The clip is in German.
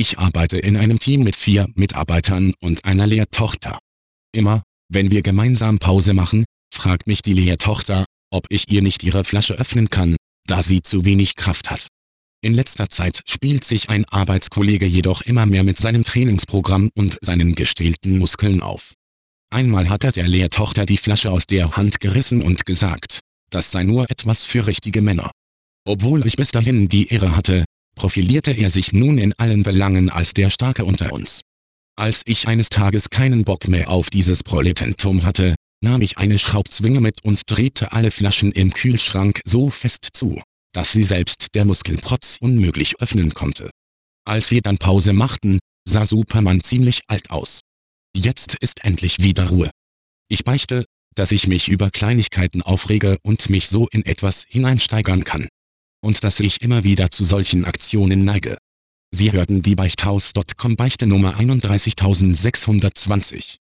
Ich arbeite in einem Team mit 4 Mitarbeitern und einer Lehrtochter. Immer, wenn wir gemeinsam Pause machen, fragt mich die Lehrtochter, ob ich ihr nicht ihre Flasche öffnen kann, da sie zu wenig Kraft hat. In letzter Zeit spielt sich ein Arbeitskollege jedoch immer mehr mit seinem Trainingsprogramm und seinen gestählten Muskeln auf. Einmal hat er der Lehrtochter die Flasche aus der Hand gerissen und gesagt, das sei nur etwas für richtige Männer. Obwohl ich bis dahin die Ehre hatte, profilierte er sich nun in allen Belangen als der Starke unter uns. Als ich eines Tages keinen Bock mehr auf dieses Proletentum hatte, nahm ich eine Schraubzwinge mit und drehte alle Flaschen im Kühlschrank so fest zu, dass sie selbst der Muskelprotz unmöglich öffnen konnte. Als wir dann Pause machten, sah Superman ziemlich alt aus. Jetzt ist endlich wieder Ruhe. Ich beichte, dass ich mich über Kleinigkeiten aufrege und mich so in etwas hineinsteigern kann. Und dass ich immer wieder zu solchen Aktionen neige. Sie hörten die Beichthaus.com Beichte Nummer 31620.